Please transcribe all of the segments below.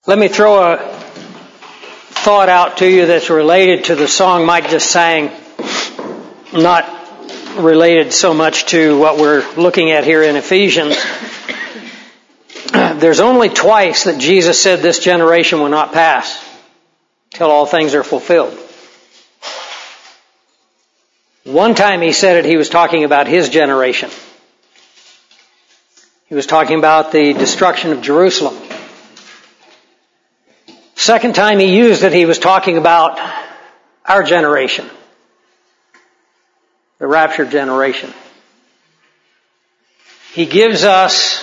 Let me throw a thought out to you that's related to the song Mike just sang, not related so much to what we're looking at here in Ephesians. There's only twice that Jesus said this generation will not pass till all things are fulfilled. One time he said it, he was talking about his generation. He was talking about the destruction of Jerusalem. Second time he used it, he was talking about our generation, the raptured generation. He gives us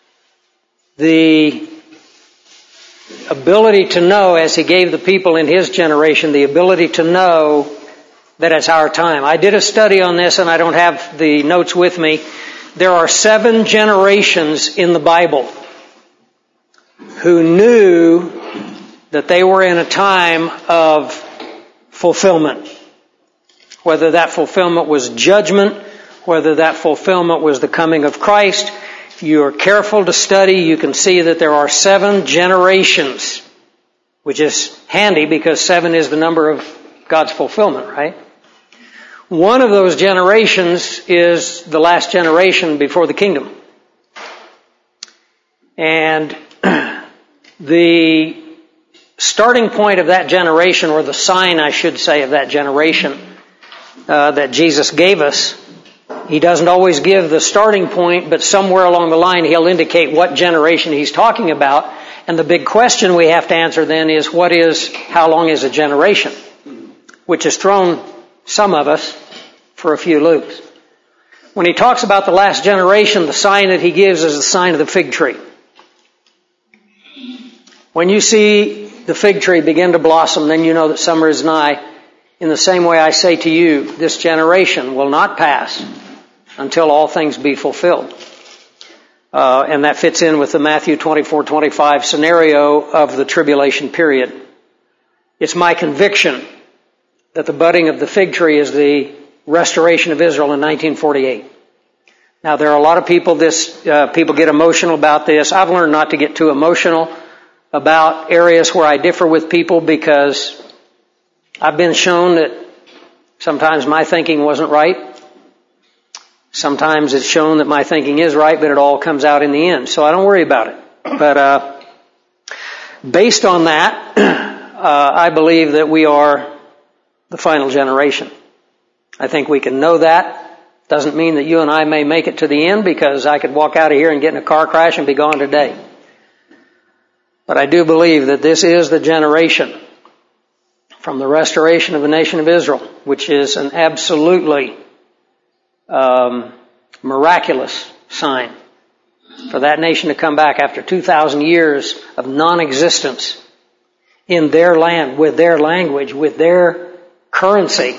the ability to know, as he gave the people in his generation, the ability to know that it's our time. I did a study on this and I don't have the notes with me. There are 7 generations in the Bible who knew that they were in a time of fulfillment. Whether that fulfillment was judgment, whether that fulfillment was the coming of Christ. If you are careful to study, you can see that there are 7 generations, which is handy because 7 is the number of God's fulfillment, right? One of those generations is the last generation before the kingdom. And the starting point of that generation, or the sign, I should say, of that generation that Jesus gave us, he doesn't always give the starting point, but somewhere along the line he'll indicate what generation he's talking about. And the big question we have to answer then is, how long is a generation? Which has thrown some of us for a few loops. When he talks about the last generation, the sign that he gives is the sign of the fig tree. When you see the fig tree begin to blossom, then you know that summer is nigh. In the same way I say to you, this generation will not pass until all things be fulfilled. And that fits in with the Matthew 24:25 scenario of the tribulation period. It's my conviction that the budding of the fig tree is the restoration of Israel in 1948. Now, there are a lot of people, people get emotional about this. I've learned not to get too emotional about areas where I differ with people, because I've been shown that sometimes my thinking wasn't right. Sometimes it's shown that my thinking is right, but it all comes out in the end. So I don't worry about it. But based on that, I believe that we are the final generation. I think we can know that. Doesn't mean that you and I may make it to the end, because I could walk out of here and get in a car crash and be gone today. But I do believe that this is the generation from the restoration of the nation of Israel, which is an absolutely miraculous sign for that nation to come back after 2,000 years of non-existence in their land, with their language, with their currency,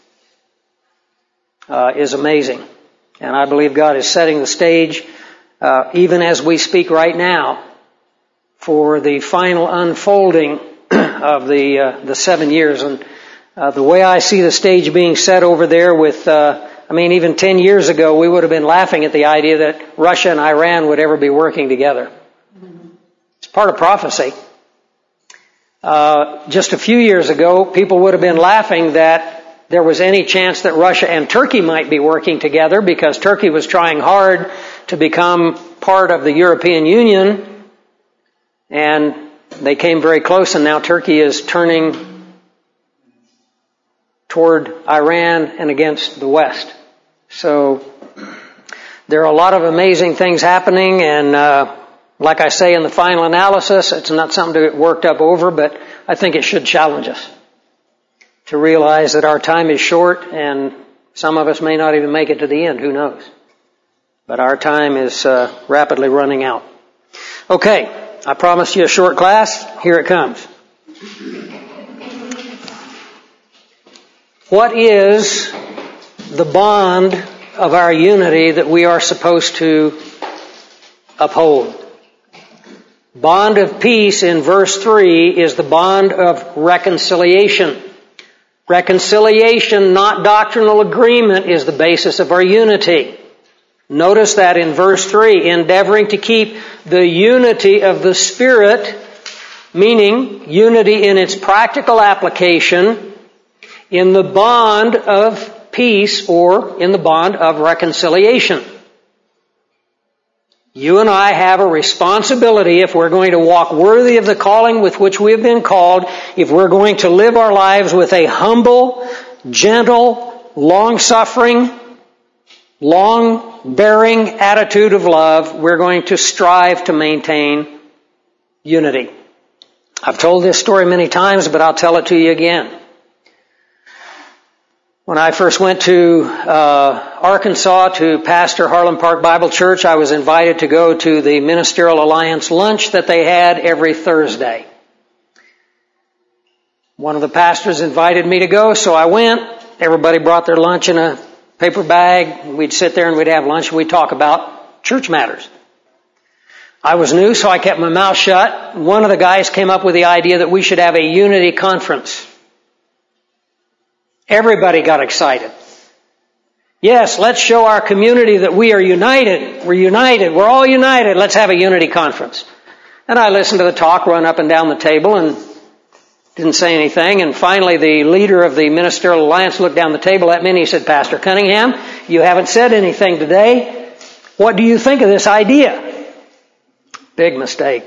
is amazing. And I believe God is setting the stage, even as we speak right now, for the final unfolding of the 7 years. And the way I see the stage being set over there with, even 10 years ago, we would have been laughing at the idea that Russia and Iran would ever be working together. It's part of prophecy. Just a few years ago, people would have been laughing that there was any chance that Russia and Turkey might be working together, because Turkey was trying hard to become part of the European Union, and they came very close, and now Turkey is turning toward Iran and against the West. So there are a lot of amazing things happening, and like I say in the final analysis, it's not something to get worked up over, but I think it should challenge us to realize that our time is short, and some of us may not even make it to the end. Who knows? But our time is rapidly running out. Okay, I promised you a short class. Here it comes. What is the bond of our unity that we are supposed to uphold? Bond of peace in verse 3 is the bond of reconciliation. Reconciliation, not doctrinal agreement, is the basis of our unity. Notice that in verse 3, endeavoring to keep the unity of the Spirit meaning unity in its practical application in the bond of peace or in the bond of reconciliation. You and I have a responsibility if we're going to walk worthy of the calling with which we have been called, if we're going to live our lives with a humble, gentle, long-suffering, long-bearing attitude of love, we're going to strive to maintain unity. I've told this story many times, but I'll tell it to you again. When I first went to Arkansas to pastor Harlan Park Bible Church, I was invited to go to the Ministerial Alliance lunch that they had every Thursday. One of the pastors invited me to go, so I went. Everybody brought their lunch in a paper bag. We'd sit there and we'd have lunch and we'd talk about church matters. I was new, so I kept my mouth shut. One of the guys came up with the idea that we should have a unity conference. Everybody got excited. Yes, let's show our community that we are united. We're united. We're all united. Let's have a unity conference. And I listened to the talk run up and down the table and didn't say anything. And finally, the leader of the Ministerial Alliance looked down the table at me and he said, Pastor Cunningham, you haven't said anything today. What do you think of this idea? Big mistake.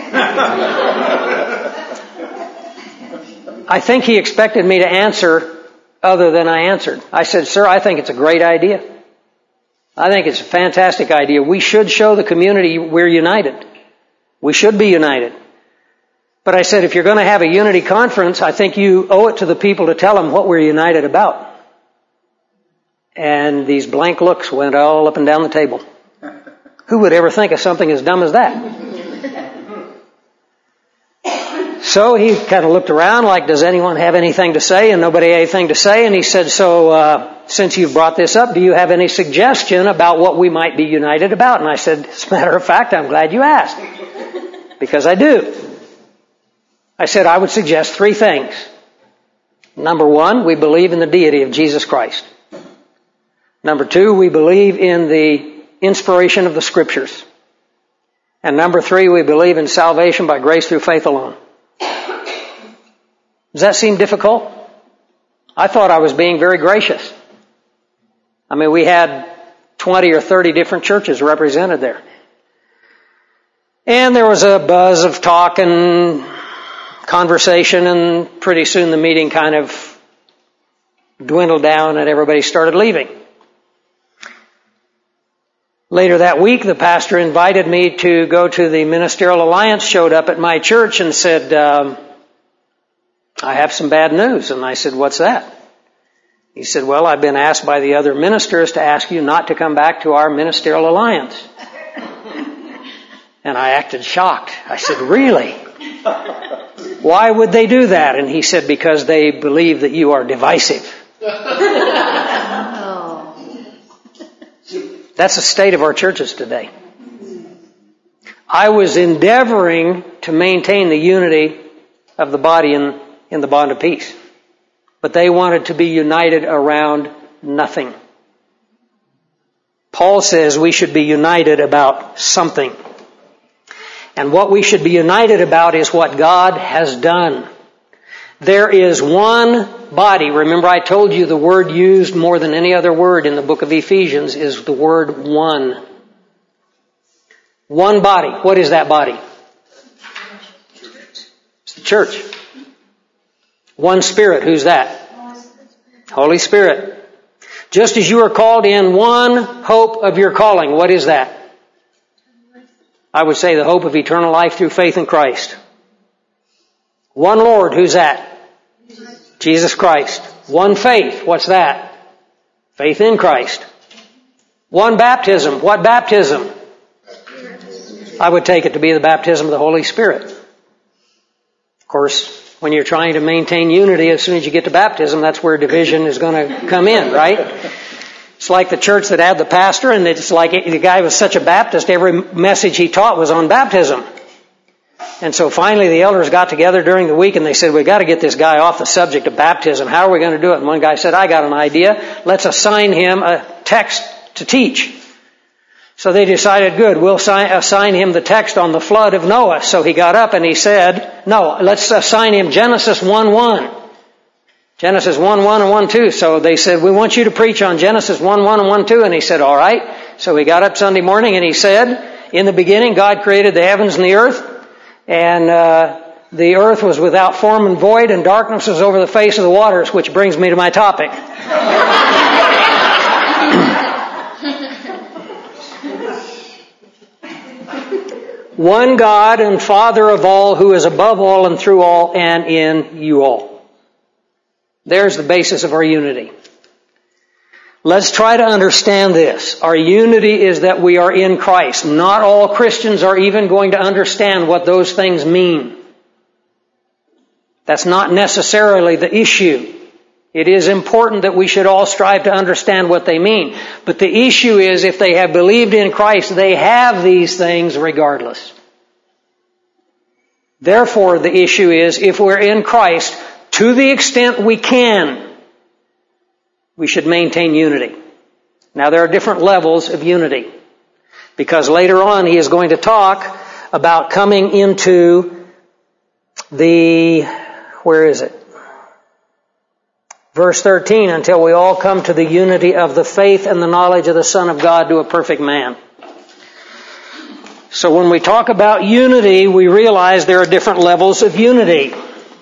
I think he expected me to answer other than I answered. I said, sir, I think it's a great idea. I think it's a fantastic idea. We should show the community we're united. We should be united. But I said, if you're going to have a unity conference, I think you owe it to the people to tell them what we're united about. And these blank looks went all up and down the table. Who would ever think of something as dumb as that? So he kind of looked around like, does anyone have anything to say? And nobody had anything to say. And he said, so since you've brought this up, do you have any suggestion about what we might be united about? And I said, as a matter of fact, I'm glad you asked. Because I do. I said, I would suggest 3 things. Number 1, we believe in the deity of Jesus Christ. Number 2, we believe in the inspiration of the Scriptures. And number 3, we believe in salvation by grace through faith alone. Does that seem difficult? I thought I was being very gracious. I mean, we had 20 or 30 different churches represented there. And there was a buzz of talk and conversation, and pretty soon the meeting kind of dwindled down and everybody started leaving. Later that week, the pastor invited me to go to the Ministerial Alliance, showed up at my church and said, I have some bad news. And I said, what's that? He said, well, I've been asked by the other ministers to ask you not to come back to our Ministerial Alliance. And I acted shocked. I said, really? Why would they do that? And he said, because they believe that you are divisive. That's the state of our churches today. I was endeavoring to maintain the unity of the body in the bond of peace. But they wanted to be united around nothing. Paul says we should be united about something. And what we should be united about is what God has done. There is one body. Remember, I told you the word used more than any other word in the book of Ephesians is the word one. One body. What is that body? It's the church. One Spirit. Who's that? Holy Spirit. Just as you are called in one hope of your calling. What is that? I would say the hope of eternal life through faith in Christ. One Lord. Who's that? Jesus Christ. One faith. What's that? Faith in Christ. One baptism. What baptism? I would take it to be the baptism of the Holy Spirit. Of course, when you're trying to maintain unity, as soon as you get to baptism, that's where division is going to come in, right? It's like the church that had the pastor, and it's like the guy was such a Baptist, every message he taught was on baptism. And so finally the elders got together during the week and they said, we've got to get this guy off the subject of baptism. How are we going to do it? And one guy said, I got an idea. Let's assign him a text to teach. So they decided, good, we'll assign him the text on the flood of Noah. So he got up and he said, no, let's assign him Genesis 1:1. Genesis 1:1 and 1:2. So they said, we want you to preach on Genesis 1:1 and 1:2. And he said, all right. So he got up Sunday morning and he said, in the beginning, God created the heavens and the earth. And the earth was without form and void, and darkness was over the face of the waters, which brings me to my topic. One God and Father of all, who is above all and through all and in you all. There's the basis of our unity. Let's try to understand this. Our unity is that we are in Christ. Not all Christians are even going to understand what those things mean. That's not necessarily the issue. It is important that we should all strive to understand what they mean. But the issue is, if they have believed in Christ, they have these things regardless. Therefore, the issue is, if we're in Christ, to the extent we can, we should maintain unity. Now, there are different levels of unity, because later on he is going to talk about coming into where is it? Verse 13, until we all come to the unity of the faith and the knowledge of the Son of God, to a perfect man. So when we talk about unity, we realize there are different levels of unity.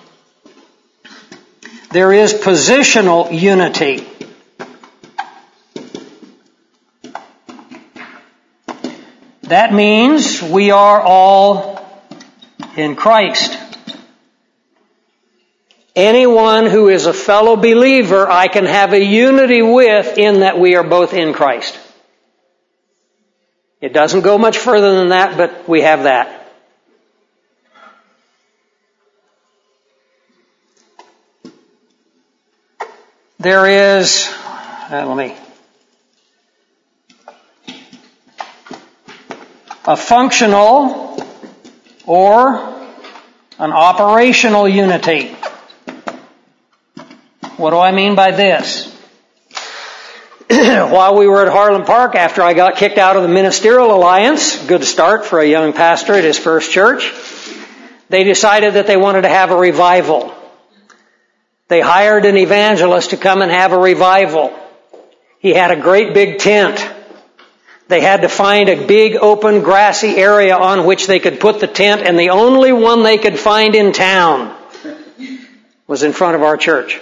There is positional unity. That means we are all in Christ. Anyone who is a fellow believer, I can have a unity with, in that we are both in Christ. It doesn't go much further than that, but we have that. There is, a functional or an operational unity. What do I mean by this? While we were at Harlan Park, after I got kicked out of the Ministerial Alliance, good start for a young pastor at his first church, they decided that they wanted to have a revival. They hired an evangelist to come and have a revival. He had a great big tent. They had to find a big open grassy area on which they could put the tent, and the only one they could find in town was in front of our church.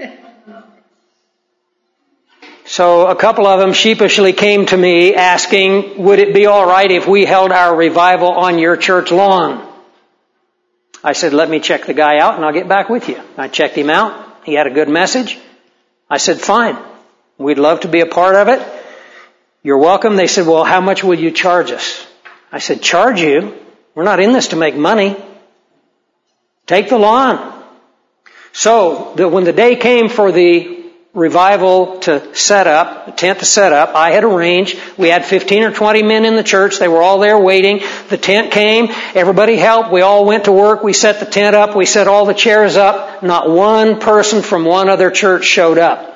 So a couple of them sheepishly came to me asking, would it be all right if we held our revival on your church lawn? I said, let me check the guy out and I'll get back with you. I checked him out. He had a good message. I said, fine. We'd love to be a part of it. You're welcome. They said, well, how much will you charge us? I said, charge you? We're not in this to make money. Take the lawn. So when the day came for the revival to set up, the tent to set up, I had arranged. We had 15 or 20 men in the church. They were all there waiting. The tent came. Everybody helped. We all went to work. We set the tent up. We set all the chairs up. Not one person from one other church showed up.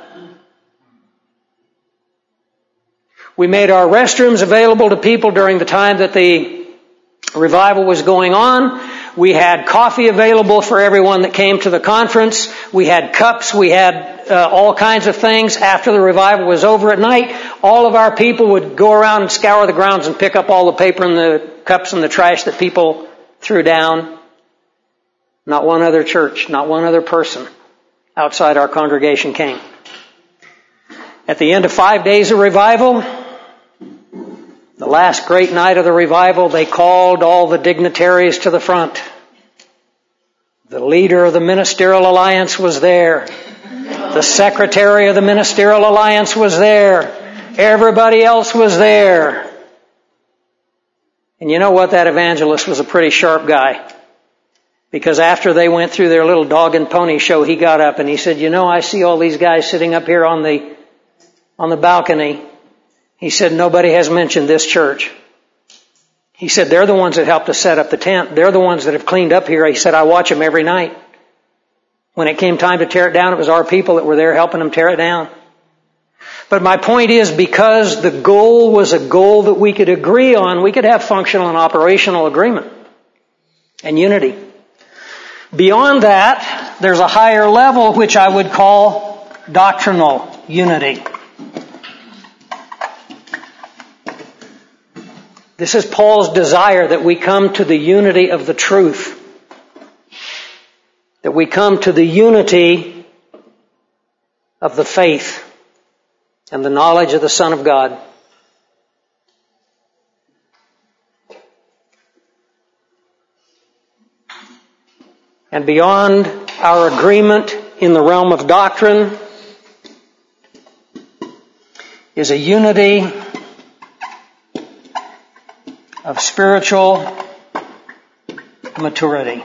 We made our restrooms available to people during the time that the revival was going on. We had coffee available for everyone that came to the conference. We had cups. We had all kinds of things. After the revival was over at night, all of our people would go around and scour the grounds and pick up all the paper and the cups and the trash that people threw down. Not one other church, not one other person outside our congregation came. At the end of 5 days of revival, the last great night of the revival, they called all the dignitaries to the front. The leader of the Ministerial Alliance was there. The secretary of the Ministerial Alliance was there. Everybody else was there. And you know what? That evangelist was a pretty sharp guy. Because after they went through their little dog and pony show, he got up and he said, you know, I see all these guys sitting up here on the balcony. He said, nobody has mentioned this church. He said, they're the ones that helped us set up the tent. They're the ones that have cleaned up here. He said, I watch them every night. When it came time to tear it down, it was our people that were there helping them tear it down. But my point is, because the goal was a goal that we could agree on, we could have functional and operational agreement and unity. Beyond that, there's a higher level which I would call doctrinal unity. This is Paul's desire, that we come to the unity of the truth. That we come to the unity of the faith and the knowledge of the Son of God. And beyond our agreement in the realm of doctrine is a unity of spiritual maturity.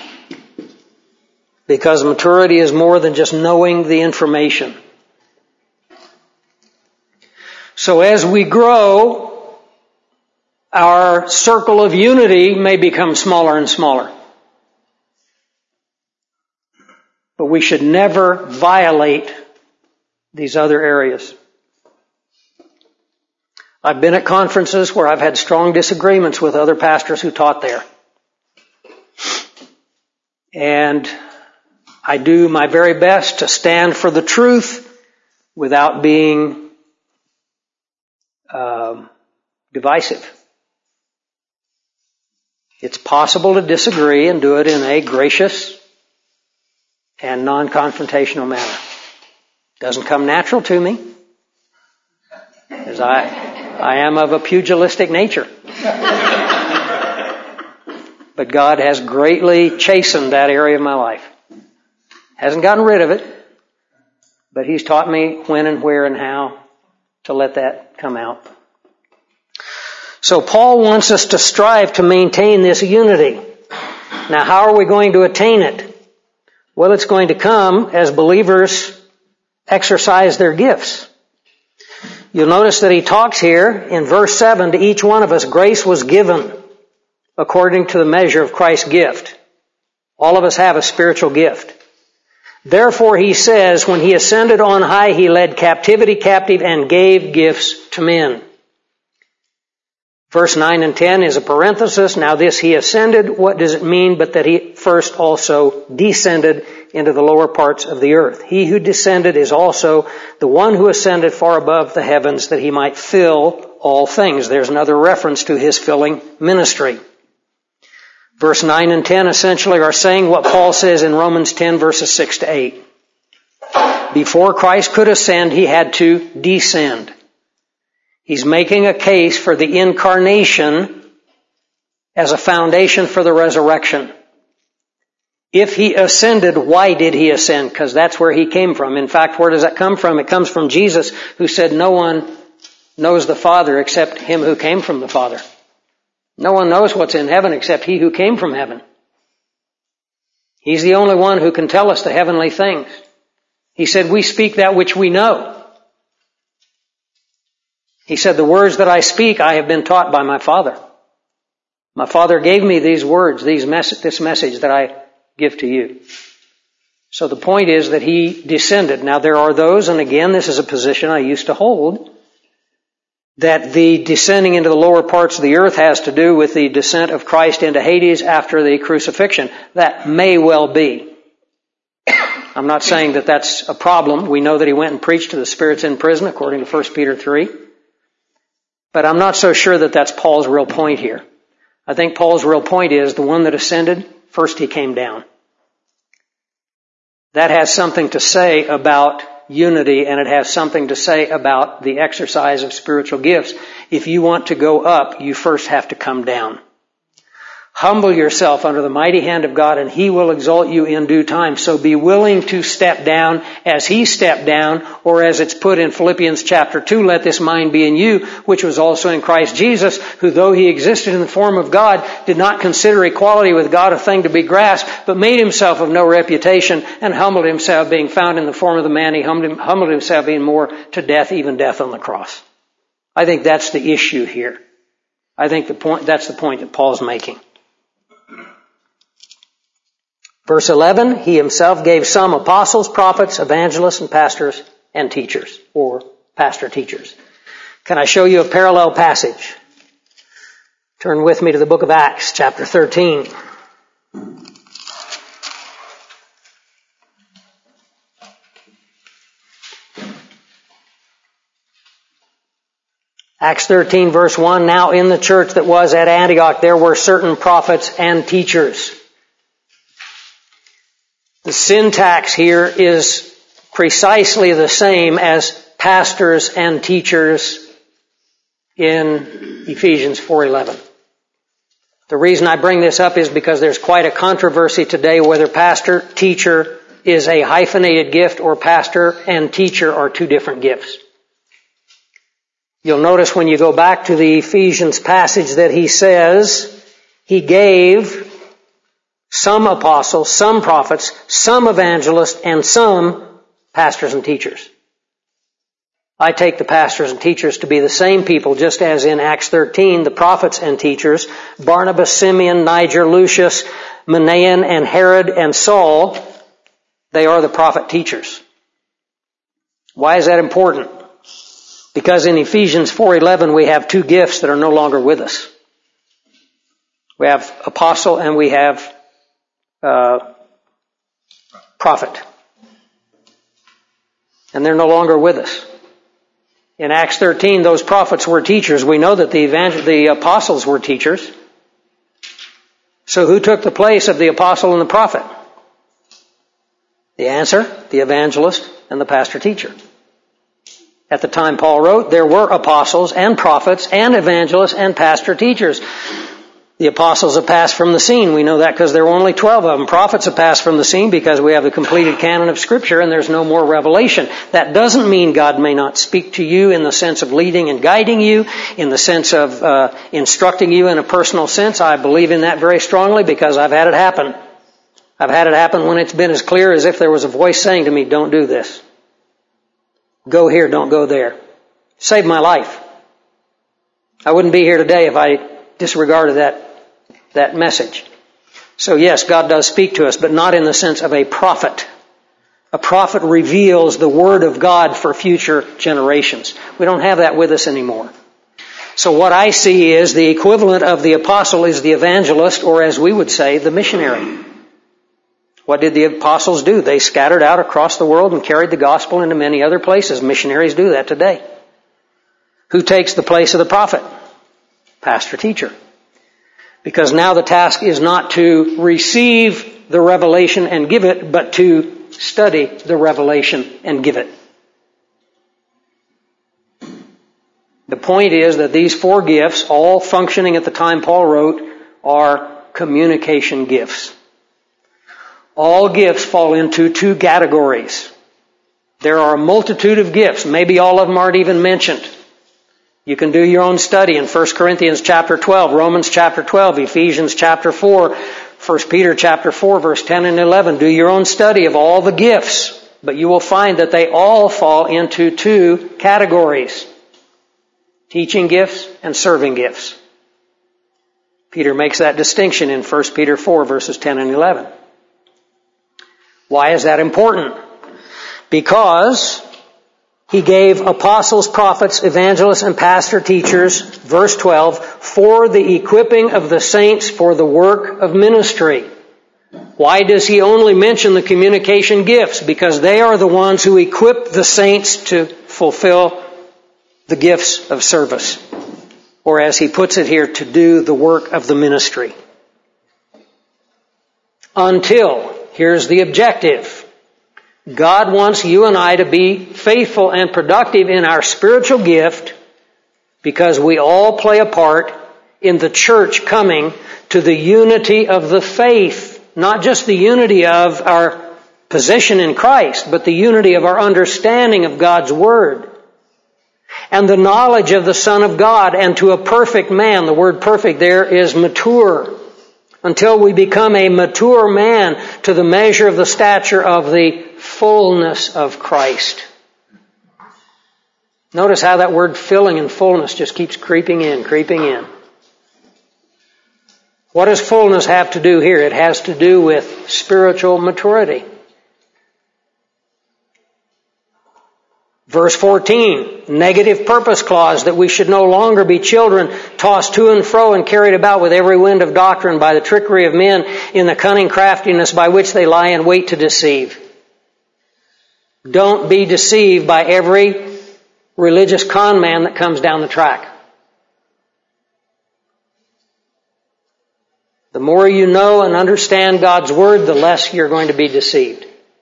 Because maturity is more than just knowing the information. So as we grow, our circle of unity may become smaller and smaller. But we should never violate these other areas. I've been at conferences where I've had strong disagreements with other pastors who taught there. And I do my very best to stand for the truth without being divisive. It's possible to disagree and do it in a gracious and non-confrontational manner. Doesn't come natural to me, as I am of a pugilistic nature. But God has greatly chastened that area of my life. Hasn't gotten rid of it, but He's taught me when and where and how to let that come out. So Paul wants us to strive to maintain this unity. Now, how are we going to attain it? Well, it's going to come as believers exercise their gifts. You'll notice that he talks here in verse 7, to each one of us grace was given according to the measure of Christ's gift. All of us have a spiritual gift. Therefore, he says, when he ascended on high, he led captivity captive and gave gifts to men. Verse 9 and 10 is a parenthesis. Now this he ascended, what does it mean but that he first also descended into the lower parts of the earth? He who descended is also the one who ascended far above the heavens that he might fill all things. There's another reference to his filling ministry. Verse 9 and 10 essentially are saying what Paul says in Romans 10 verses 6 to 8. Before Christ could ascend, he had to descend. He's making a case for the incarnation as a foundation for the resurrection. If he ascended, why did he ascend? Because that's where he came from. In fact, where does that come from? It comes from Jesus, who said, no one knows the Father except him who came from the Father. No one knows what's in heaven except he who came from heaven. He's the only one who can tell us the heavenly things. He said, we speak that which we know. He said, the words that I speak, I have been taught by my Father. My Father gave me these words, this message that I give to you. So the point is that he descended. Now there are those, and again, this is a position I used to hold, that the descending into the lower parts of the earth has to do with the descent of Christ into Hades after the crucifixion. That may well be. I'm not saying that that's a problem. We know that he went and preached to the spirits in prison, according to 1 Peter 3. But I'm not so sure that that's Paul's real point here. I think Paul's real point is the one that ascended, first he came down. That has something to say about unity, and it has something to say about the exercise of spiritual gifts. If you want to go up, you first have to come down. Humble yourself under the mighty hand of God, and he will exalt you in due time. So be willing to step down as he stepped down, or as it's put in Philippians chapter 2, let this mind be in you, which was also in Christ Jesus, who though he existed in the form of God, did not consider equality with God a thing to be grasped, but made himself of no reputation, and humbled himself, being found in the form of the man. He humbled himself being more to death, even death on the cross. I think that's the issue here. I think that's the point that Paul's making. Verse 11, he himself gave some apostles, prophets, evangelists, and pastors and teachers, or pastor teachers. Can I show you a parallel passage? Turn with me to the book of Acts, chapter 13. Acts 13 verse 1, now in the church that was at Antioch there were certain prophets and teachers. The syntax here is precisely the same as pastors and teachers in Ephesians 4:11. The reason I bring this up is because there's quite a controversy today whether pastor, teacher is a hyphenated gift or pastor and teacher are two different gifts. You'll notice when you go back to the Ephesians passage that he says he gave some apostles, some prophets, some evangelists, and some pastors and teachers. I take the pastors and teachers to be the same people, just as in Acts 13, the prophets and teachers, Barnabas, Simeon, Niger, Lucius, Manaen, and Herod, and Saul, they are the prophet teachers. Why is that important? Because in Ephesians 4:11 we have two gifts that are no longer with us. We have apostle and we have prophet. And they're no longer with us. In Acts 13 those prophets were teachers. We know that the apostles were teachers. So who took the place of the apostle and the prophet? The answer, the evangelist and the pastor teacher. At the time Paul wrote, there were apostles and prophets and evangelists and pastor teachers. The apostles have passed from the scene. We know that because there were only 12 of them. Prophets have passed from the scene because we have the completed canon of Scripture and there's no more revelation. That doesn't mean God may not speak to you in the sense of leading and guiding you, in the sense of instructing you in a personal sense. I believe in that very strongly because I've had it happen. I've had it happen when it's been as clear as if there was a voice saying to me, don't do this. Go here, don't go there. Saved my life. I wouldn't be here today if I disregarded that message. So yes, God does speak to us, but not in the sense of a prophet. A prophet reveals the Word of God for future generations. We don't have that with us anymore. So what I see is the equivalent of the apostle is the evangelist, or as we would say, the missionary. What did the apostles do? They scattered out across the world and carried the gospel into many other places. Missionaries do that today. Who takes the place of the prophet? Pastor teacher. Because now the task is not to receive the revelation and give it, but to study the revelation and give it. The point is that these four gifts, all functioning at the time Paul wrote, are communication gifts. All gifts fall into two categories. There are a multitude of gifts. Maybe all of them aren't even mentioned. You can do your own study in 1 Corinthians chapter 12, Romans chapter 12, Ephesians chapter 4, 1 Peter chapter 4, verse 10 and 11. Do your own study of all the gifts. But you will find that they all fall into two categories. Teaching gifts and serving gifts. Peter makes that distinction in 1 Peter 4, verses 10 and 11. Why is that important? Because he gave apostles, prophets, evangelists, and pastor teachers, verse 12, for the equipping of the saints for the work of ministry. Why does he only mention the communication gifts? Because they are the ones who equip the saints to fulfill the gifts of service. Or as he puts it here, to do the work of the ministry. Until, here's the objective. God wants you and I to be faithful and productive in our spiritual gift because we all play a part in the church coming to the unity of the faith. Not just the unity of our position in Christ, but the unity of our understanding of God's Word. And the knowledge of the Son of God, and to a perfect man. The word perfect there is mature. Until we become a mature man to the measure of the stature of the fullness of Christ. Notice how that word filling and fullness just keeps creeping in, creeping in. What does fullness have to do here? It has to do with spiritual maturity. Verse 14, negative purpose clause that we should no longer be children tossed to and fro and carried about with every wind of doctrine by the trickery of men in the cunning craftiness by which they lie in wait to deceive. Don't be deceived by every religious con man that comes down the track. The more you know and understand God's Word, the less you're going to be deceived.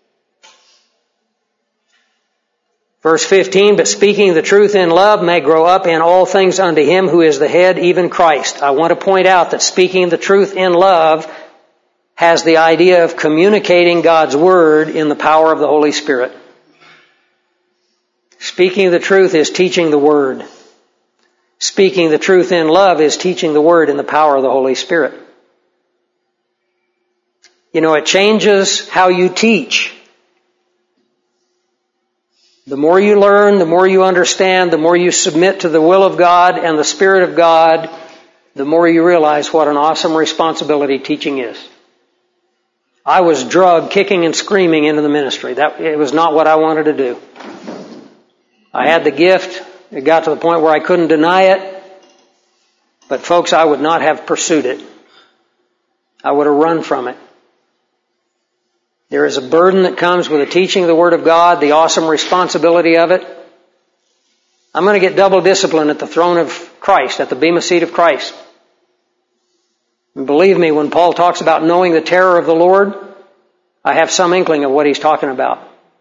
Verse 15, but speaking the truth in love may grow up in all things unto Him who is the head, even Christ. I want to point out that speaking the truth in love has the idea of communicating God's Word in the power of the Holy Spirit. Speaking the truth is teaching the Word. Speaking the truth in love is teaching the Word in the power of the Holy Spirit. You know, it changes how you teach. The more you learn, the more you understand, the more you submit to the will of God and the Spirit of God, the more you realize what an awesome responsibility teaching is. I was drugged kicking and screaming into the ministry. It was not what I wanted to do. I had the gift. It got to the point where I couldn't deny it. But folks, I would not have pursued it. I would have run from it. There is a burden that comes with the teaching of the Word of God, the awesome responsibility of it. I'm going to get double discipline at the throne of Christ, at the bema seat of Christ. And believe me, when Paul talks about knowing the terror of the Lord, I have some inkling of what he's talking about.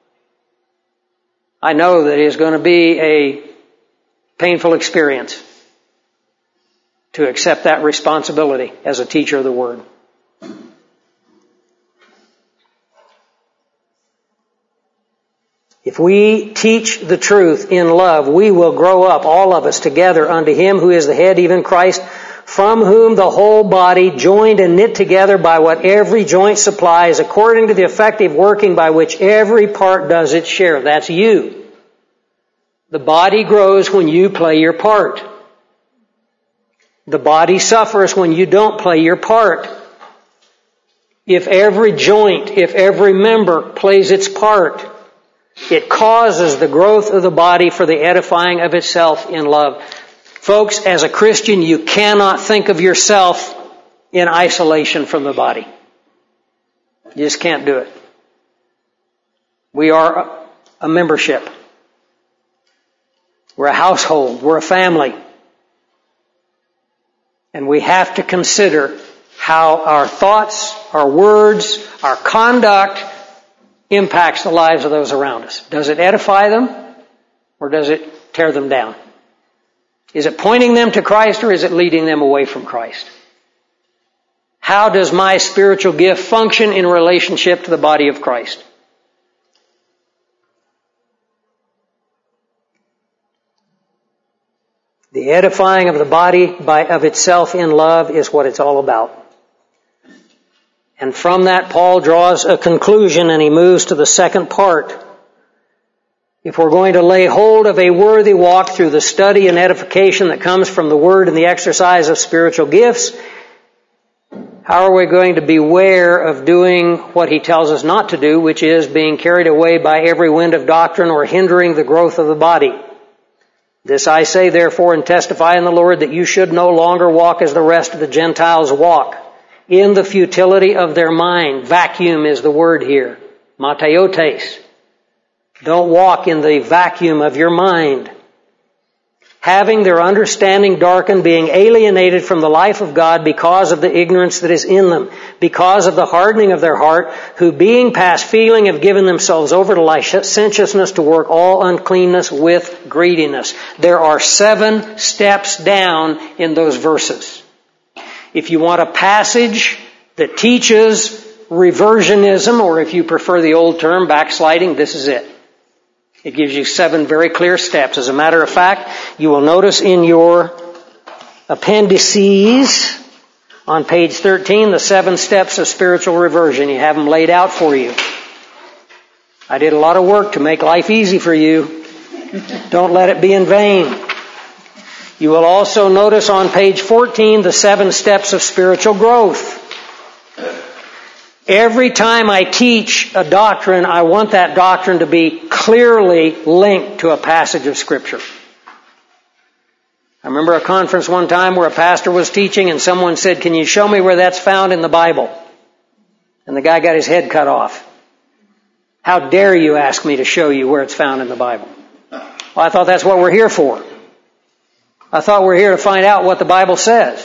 I know that it is going to be a painful experience to accept that responsibility as a teacher of the Word. If we teach the truth in love, we will grow up, all of us, together unto Him who is the head, even Christ, from whom the whole body, joined and knit together by what every joint supplies, according to the effective working by which every part does its share. That's you. The body grows when you play your part. The body suffers when you don't play your part. If every joint, if every member plays its part, it causes the growth of the body for the edifying of itself in love. Folks, as a Christian, you cannot think of yourself in isolation from the body. You just can't do it. We are a membership. We're a household. We're a family. And we have to consider how our thoughts, our words, our conduct impacts the lives of those around us. Does it edify them or does it tear them down? Is it pointing them to Christ or is it leading them away from Christ? How does my spiritual gift function in relationship to the body of Christ? The edifying of the body of itself in love is what it's all about. And from that, Paul draws a conclusion and he moves to the second part. If we're going to lay hold of a worthy walk through the study and edification that comes from the Word and the exercise of spiritual gifts, how are we going to beware of doing what he tells us not to do, which is being carried away by every wind of doctrine or hindering the growth of the body? This I say, therefore, and testify in the Lord, that you should no longer walk as the rest of the Gentiles walk, in the futility of their mind. Vacuum is the word here. Mateiotes. Don't walk in the vacuum of your mind. Having their understanding darkened, being alienated from the life of God because of the ignorance that is in them, because of the hardening of their heart, who being past feeling have given themselves over to licentiousness, to work all uncleanness with greediness. There are 7 steps down in those verses. If you want a passage that teaches reversionism, or if you prefer the old term, backsliding, this is it. It gives you 7 very clear steps. As a matter of fact, you will notice in your appendices on page 13, the 7 steps of spiritual reversion. You have them laid out for you. I did a lot of work to make life easy for you. Don't let it be in vain. You will also notice on page 14 the 7 steps of spiritual growth. Every time I teach a doctrine, I want that doctrine to be clearly linked to a passage of Scripture. I remember a conference one time where a pastor was teaching and someone said, "Can you show me where that's found in the Bible?" And the guy got his head cut off. "How dare you ask me to show you where it's found in the Bible?" Well, I thought that's what we're here for. I thought we're here to find out what the Bible says.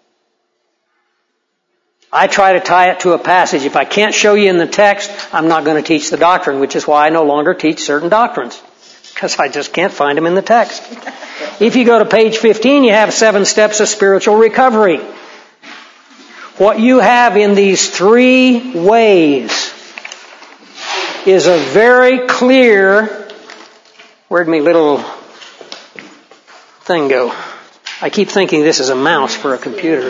I try to tie it to a passage. If I can't show you in the text, I'm not going to teach the doctrine, which is why I no longer teach certain doctrines, because I just can't find them in the text. If you go to page 15, you have 7 steps of spiritual recovery. What you have in these 3 ways is a very clear... Where'd my little thing go? I keep thinking this is a mouse for a computer.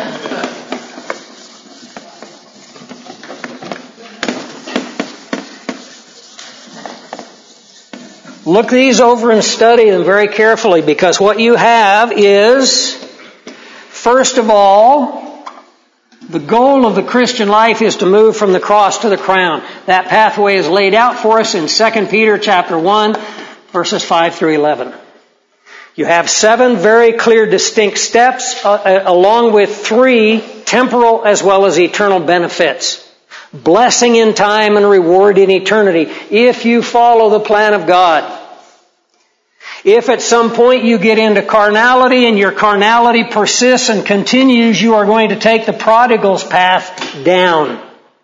Look these over and study them very carefully, because what you have is, first of all, the goal of the Christian life is to move from the cross to the crown. That pathway is laid out for us in 2 Peter chapter 1, verses 5 through 11. You have 7 very clear, distinct steps, along with 3 temporal as well as eternal benefits. Blessing in time and reward in eternity, if you follow the plan of God. If at some point you get into carnality and your carnality persists and continues, you are going to take the prodigal's path down.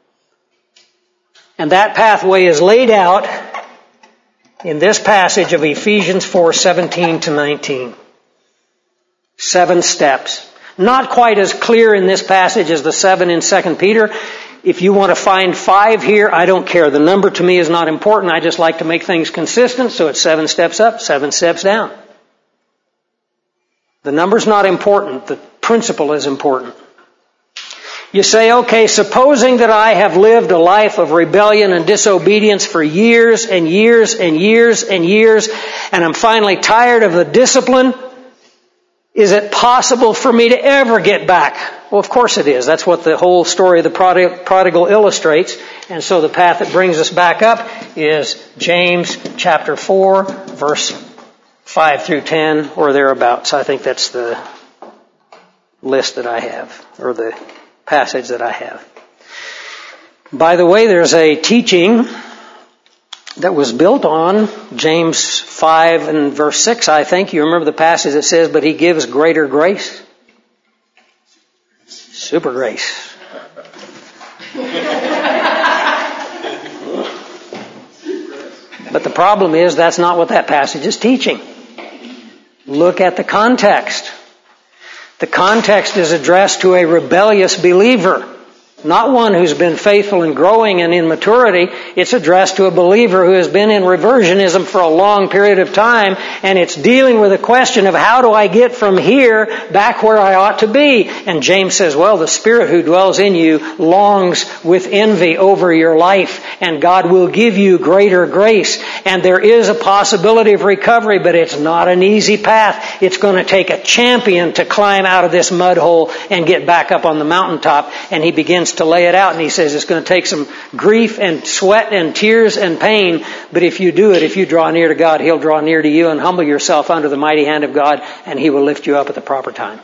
And that pathway is laid out in this passage of Ephesians 4:17 to 19. 7 steps. Not quite as clear in this passage as the 7 in 2 Peter. If you want to find 5 here, I don't care. The number to me is not important. I just like to make things consistent, so it's 7 steps up, 7 steps down. The number's not important. The principle is important. You say, okay, supposing that I have lived a life of rebellion and disobedience for years and years and years and years, and I'm finally tired of the discipline, is it possible for me to ever get back? Well, of course it is. That's what the whole story of the prodigal illustrates. And so the path that brings us back up is James chapter 4, verse 5 through 10, or thereabouts. I think that's the list that I have, or the passage that I have. By the way, there's a teaching that was built on James 5 and verse 6, I think. You remember the passage that says, "But he gives greater grace." Super grace. But the problem is, that's not what that passage is teaching. Look at the context. The context is addressed to a rebellious believer, not one who's been faithful and growing and in maturity. It's addressed to a believer who has been in reversionism for a long period of time, and it's dealing with a question of how do I get from here back where I ought to be? And James says, well, the Spirit who dwells in you longs with envy over your life, and God will give you greater grace. And there is a possibility of recovery, but it's not an easy path. It's going to take a champion to climb out of this mud hole and get back up on the mountaintop. And he begins to lay it out, and he says it's going to take some grief and sweat and tears and pain, but if you do it, if you draw near to God, He'll draw near to you, and humble yourself under the mighty hand of God, and He will lift you up at the proper time.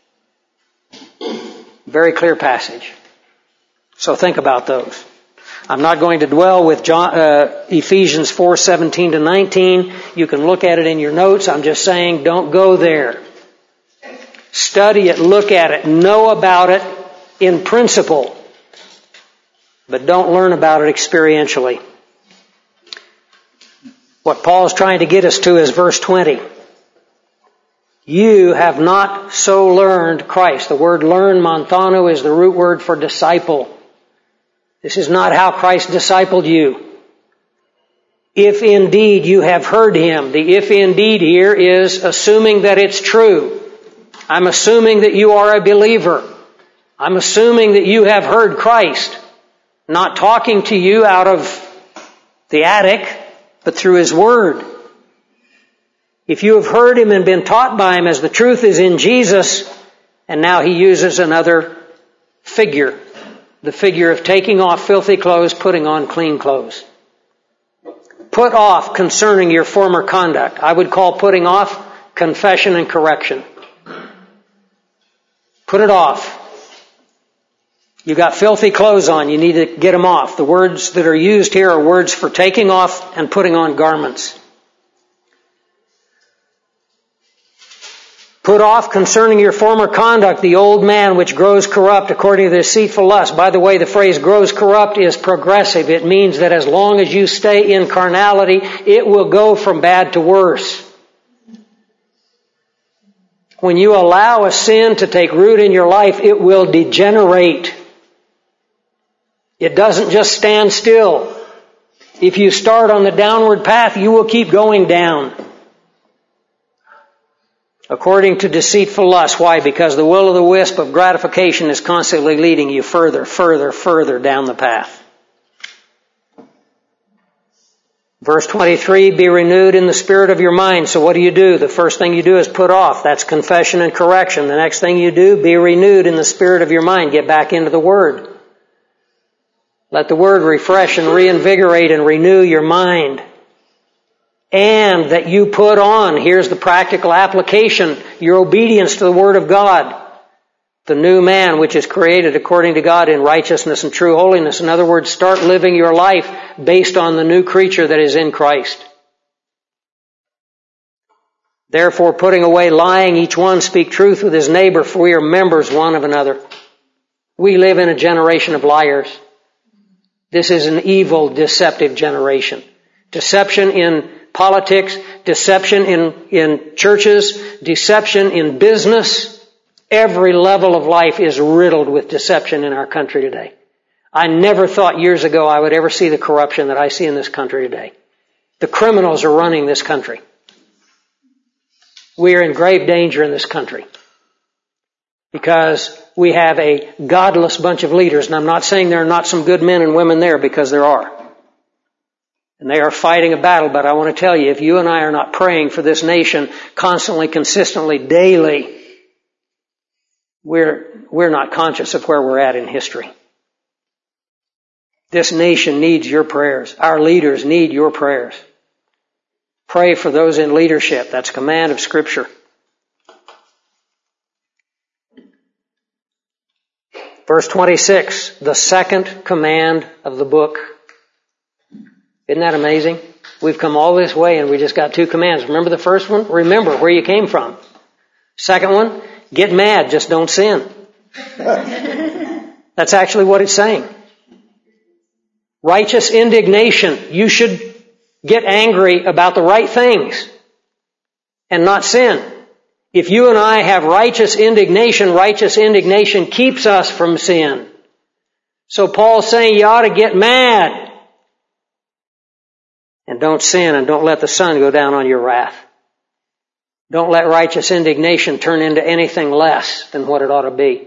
Very clear passage. So think about those. I'm not going to dwell with Ephesians 4:17 to 19. You can look at it in your notes. I'm just saying, don't go there. Study it, look at it, know about it in principle, but don't learn about it experientially. What Paul is trying to get us to is verse 20. You have not so learned Christ. The word learn, manthano, is the root word for disciple. This is not how Christ discipled you. If indeed you have heard Him. The if indeed here is assuming that it's true. I'm assuming that you are a believer. I'm assuming that you have heard Christ, not talking to you out of the attic, but through His Word. If you have heard Him and been taught by Him as the truth is in Jesus, and now he uses another figure, the figure of taking off filthy clothes, putting on clean clothes. Put off concerning your former conduct. I would call putting off confession and correction. Put it off. You got filthy clothes on. You need to get them off. The words that are used here are words for taking off and putting on garments. Put off concerning your former conduct the old man which grows corrupt according to the deceitful lust. By the way, the phrase grows corrupt is progressive. It means that as long as you stay in carnality, it will go from bad to worse. When you allow a sin to take root in your life, it will degenerate. It doesn't just stand still. If you start on the downward path, you will keep going down. According to deceitful lust. Why? Because the will of the wisp of gratification is constantly leading you further, further, further down the path. Verse 23, be renewed in the spirit of your mind. So what do? The first thing you do is put off. That's confession and correction. The next thing you do, be renewed in the spirit of your mind. Get back into the Word. Let the Word refresh and reinvigorate and renew your mind. And that you put on, here's the practical application, your obedience to the Word of God. The new man which is created according to God in righteousness and true holiness. In other words, start living your life based on the new creature that is in Christ. Therefore, putting away lying, each one speak truth with his neighbor, for we are members one of another. We live in a generation of liars. This is an evil, deceptive generation. Deception in politics, deception in churches, deception in business. Every level of life is riddled with deception in our country today. I never thought years ago I would ever see the corruption that I see in this country today. The criminals are running this country. We are in grave danger in this country because we have a godless bunch of leaders. And I'm not saying there are not some good men and women there, because there are. And they are fighting a battle, but I want to tell you, if you and I are not praying for this nation constantly, consistently, daily, we're not conscious of where we're at in history. This nation needs your prayers. Our leaders need your prayers. Pray for those in leadership. That's a command of Scripture. Verse 26, the second command of the book. Isn't that amazing? We've come all this way and we just got 2 commands. Remember the first one? Remember where you came from. Second one, get mad, just don't sin. That's actually what it's saying. Righteous indignation. You should get angry about the right things and not sin. If you and I have righteous indignation keeps us from sin. So Paul's saying you ought to get mad. And don't sin, and don't let the sun go down on your wrath. Don't let righteous indignation turn into anything less than what it ought to be.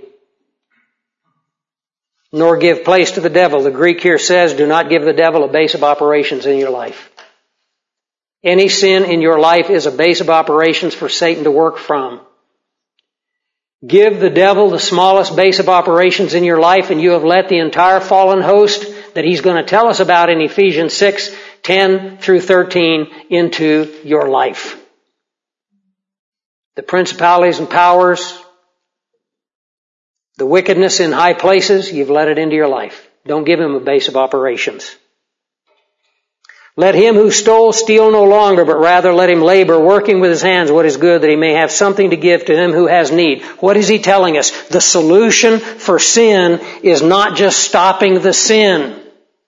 Nor give place to the devil. The Greek here says, do not give the devil a base of operations in your life. Any sin in your life is a base of operations for Satan to work from. Give the devil the smallest base of operations in your life, and you have let the entire fallen host that he's going to tell us about in Ephesians 6:10 through 13 into your life. The principalities and powers, the wickedness in high places, you've let it into your life. Don't give him a base of operations. Let him who stole steal no longer, but rather let him labor, working with his hands what is good, that he may have something to give to him who has need. What is he telling us? The solution for sin is not just stopping the sin.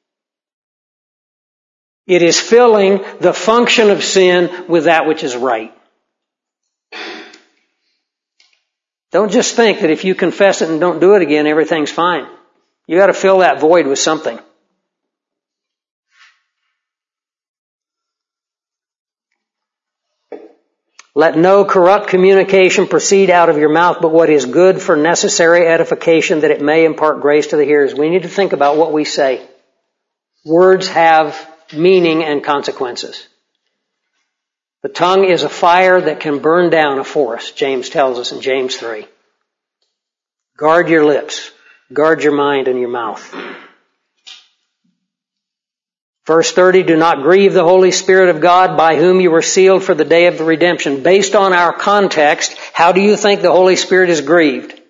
It is filling the function of sin with that which is right. Don't just think that if you confess it and don't do it again, everything's fine. You got to fill that void with something. Let no corrupt communication proceed out of your mouth, but what is good for necessary edification, that it may impart grace to the hearers. We need to think about what we say. Words have meaning and consequences. The tongue is a fire that can burn down a forest, James tells us in James 3. Guard your lips. Guard your mind and your mouth. Verse 30, do not grieve the Holy Spirit of God by whom you were sealed for the day of the redemption. Based on our context, how do you think the Holy Spirit is grieved?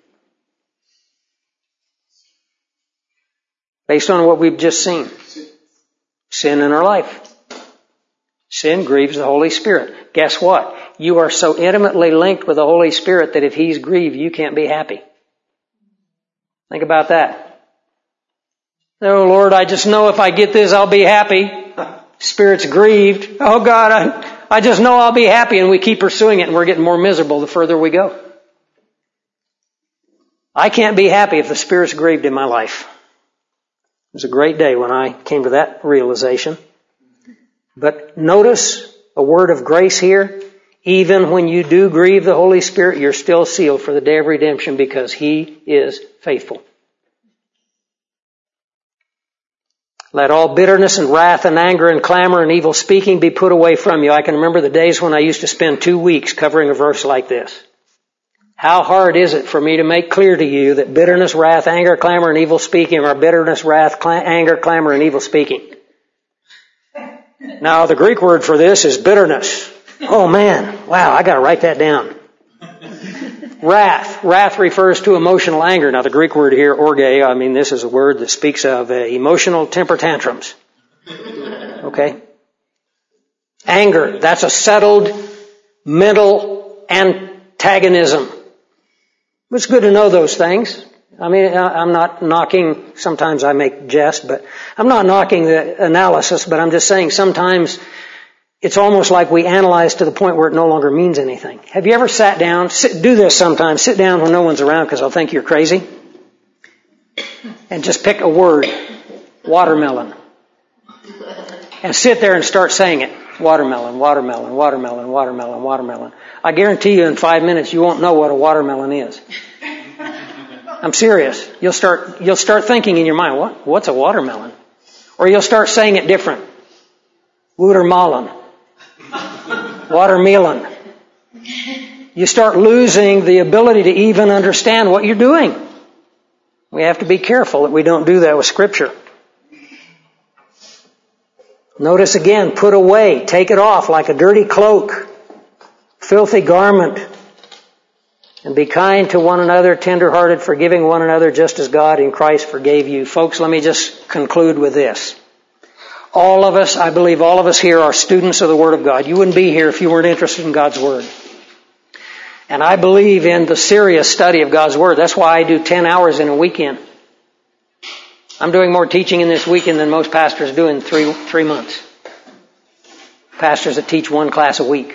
Based on what we've just seen. Sin in our life. Sin grieves the Holy Spirit. Guess what? You are so intimately linked with the Holy Spirit that if He's grieved, you can't be happy. Think about that. Oh Lord, I just know if I get this, I'll be happy. Spirit's grieved. Oh God, I just know I'll be happy, and we keep pursuing it and we're getting more miserable the further we go. I can't be happy if the Spirit's grieved in my life. It was a great day when I came to that realization. But notice a word of grace here. Even when you do grieve the Holy Spirit, you're still sealed for the day of redemption because He is faithful. Let all bitterness and wrath and anger and clamor and evil speaking be put away from you. I can remember the days when I used to spend 2 weeks covering a verse like this. How hard is it for me to make clear to you that bitterness, wrath, anger, clamor, and evil speaking are bitterness, wrath, anger, clamor, and evil speaking? Now, the Greek word for this is bitterness. Oh man, wow, I gotta write that down. Wrath. Wrath refers to emotional anger. Now, the Greek word here, orge, this is a word that speaks of emotional temper tantrums. Okay? Anger. That's a settled mental antagonism. It's good to know those things. I'm not knocking, sometimes I make jest, but I'm not knocking the analysis, but I'm just saying sometimes it's almost like we analyze to the point where it no longer means anything. Have you ever sat down, do this sometimes, sit down when no one's around because I'll think you're crazy, and just pick a word, watermelon, and sit there and start saying it. Watermelon, watermelon, watermelon, watermelon, watermelon. I guarantee you in 5 minutes you won't know what a watermelon is. I'm serious. You'll start thinking in your mind, what's a watermelon? Or you'll start saying it different. Watermelon. Watermelon. You start losing the ability to even understand what you're doing. We have to be careful that we don't do that with Scripture. Notice again, put away, take it off like a dirty cloak, filthy garment, and be kind to one another, tender-hearted, forgiving one another, just as God in Christ forgave you. Folks, let me just conclude with this. All of us, I believe all of us here are students of the Word of God. You wouldn't be here if you weren't interested in God's Word. And I believe in the serious study of God's Word. That's why I do 10 hours in a weekend. I'm doing more teaching in this weekend than most pastors do in three months. Pastors that teach one class a week.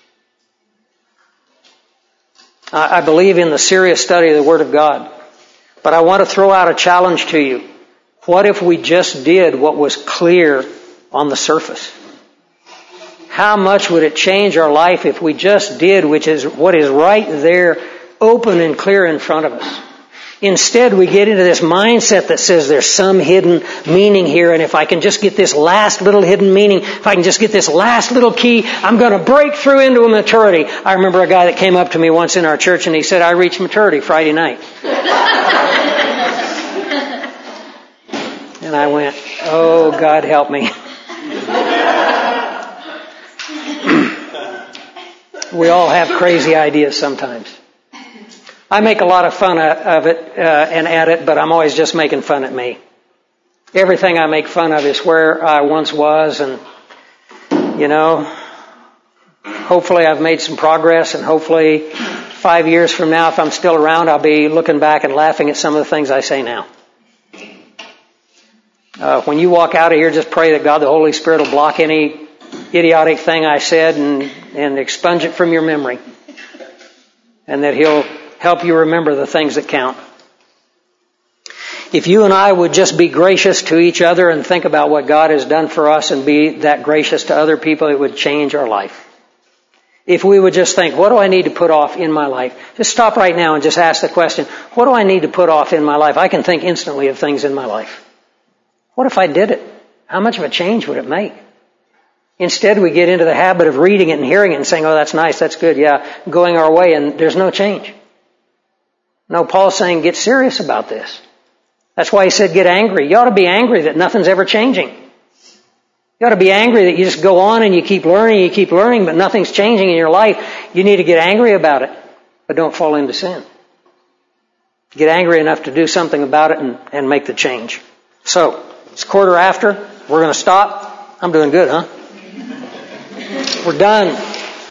I believe in the serious study of the Word of God. But I want to throw out a challenge to you. What if we just did what was clear on the surface? How much would it change our life if we just did what is right there, open and clear in front of us? Instead, we get into this mindset that says there's some hidden meaning here, and if I can just get this last little hidden meaning, if I can just get this last little key, I'm going to break through into a maturity. I remember a guy that came up to me once in our church and he said, I reached maturity Friday night. And I went, oh, God help me. We all have crazy ideas sometimes. I make a lot of fun of it and at it, but I'm always just making fun at me. Everything I make fun of is where I once was, and, hopefully I've made some progress, and hopefully 5 years from now, if I'm still around, I'll be looking back and laughing at some of the things I say now. When you walk out of here, just pray that God the Holy Spirit will block any idiotic thing I said and expunge it from your memory. And that He'll help you remember the things that count. If you and I would just be gracious to each other and think about what God has done for us and be that gracious to other people, it would change our life. If we would just think, what do I need to put off in my life? Just stop right now and just ask the question, what do I need to put off in my life? I can think instantly of things in my life. What if I did it? How much of a change would it make? Instead, we get into the habit of reading it and hearing it and saying, oh, that's nice, that's good, yeah, going our way, and there's no change. No, Paul's saying, get serious about this. That's why he said get angry. You ought to be angry that nothing's ever changing. You ought to be angry that you just go on and you keep learning, but nothing's changing in your life. You need to get angry about it, but don't fall into sin. Get angry enough to do something about it and make the change. So, it's 1:15. We're going to stop. I'm doing good, huh? We're done.